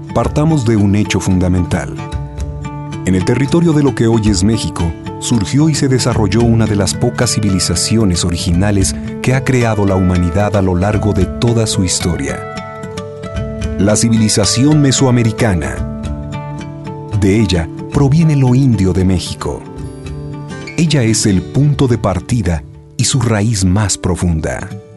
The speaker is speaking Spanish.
Partamos de un hecho fundamental. En el territorio de lo que hoy es México, surgió y se desarrolló una de las pocas civilizaciones originales que ha creado la humanidad a lo largo de toda su historia. La civilización mesoamericana. De ella proviene lo indio de México. Ella es el punto de partida y su raíz más profunda.